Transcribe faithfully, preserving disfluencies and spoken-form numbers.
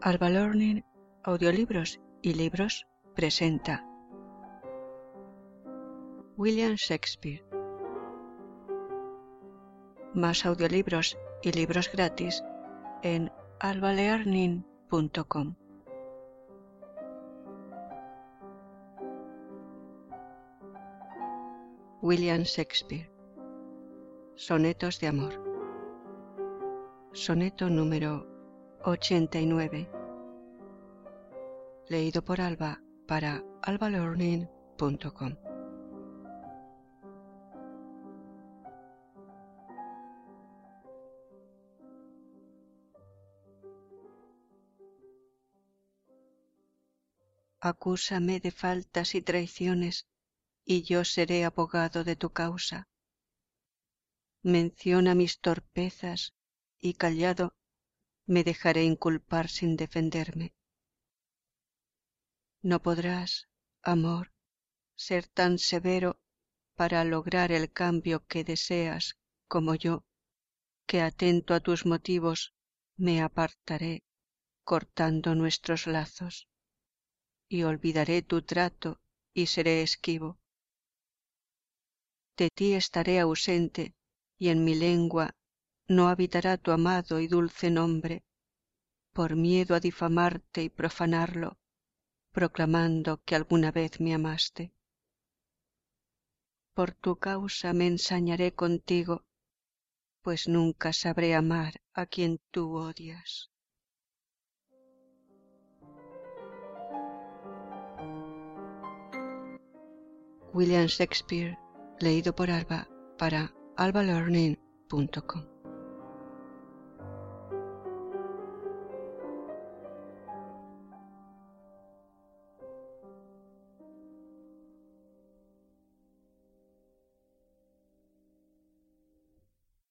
Alba Learning, Audiolibros y Libros presenta William Shakespeare. Más audiolibros y libros gratis en alba learning punto com. William Shakespeare. Sonetos de amor. Soneto número ochenta y nueve. Leído por Alba para alba learning punto com. Acúsame de faltas y traiciones, y yo seré abogado de tu causa. Menciona mis torpezas, y callado me dejaré inculpar sin defenderme. No podrás, amor, ser tan severo para lograr el cambio que deseas como yo, que atento a tus motivos me apartaré cortando nuestros lazos, y olvidaré tu trato y seré esquivo. De ti estaré ausente, y en mi lengua no habitará tu amado y dulce nombre, por miedo a difamarte y profanarlo, proclamando que alguna vez me amaste. Por tu causa me ensañaré contigo, pues nunca sabré amar a quien tú odias. William Shakespeare, leído por Alba para alba learning punto com.